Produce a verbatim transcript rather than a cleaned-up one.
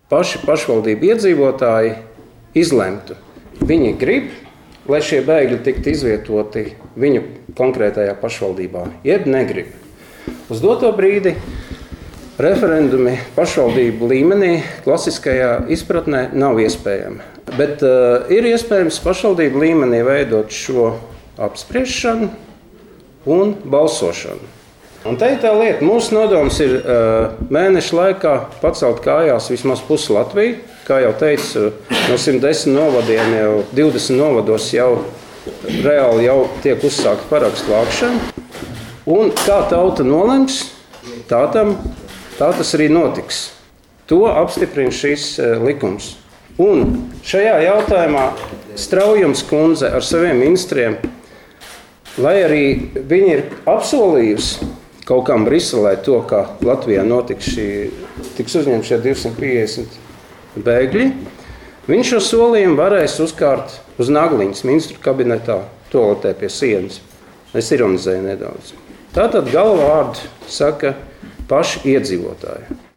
paši pašvaldību iedzīvotāji izlemtu. Viņi grib, lai šie bēgļi tiktu izvietoti viņu konkrētajā pašvaldībā, jeb negrib. Uz doto brīdi referendumi pašvaldību līmenī klasiskajā izpratnē nav iespējami. Bet uh, ir iespējams pašvaldību līmenī veidot šo apspriešanu un balsošanu. Un te ir tā lieta, mūsu nodoms ir uh, mēnešu laikā pacelt kājās vismaz pusi Latviju. Kā jau teicu, no simt desmit novadiem jau divdesmit novados jau reāli jau tiek uzsākta parakstu vākšana. Un kā tauta nolems, tā, tam, tā tas arī notiks. To apstiprina šis uh, likums. Un šajā jautājumā Straujums kundze ar saviem ministriem, lai arī viņi ir apsolījusi kaut kam Briselē to, ka Latvijā notiks šī, tiks uzņemti šie divsimt piecdesmit bēgļi, viņš šo solījumu varēs uzkārt uz nagliņas ministru kabinetā, toaletē pie sienas. Es ironizēju nedaudz. Tātad galvāvārdu saka paši iedzīvotāji.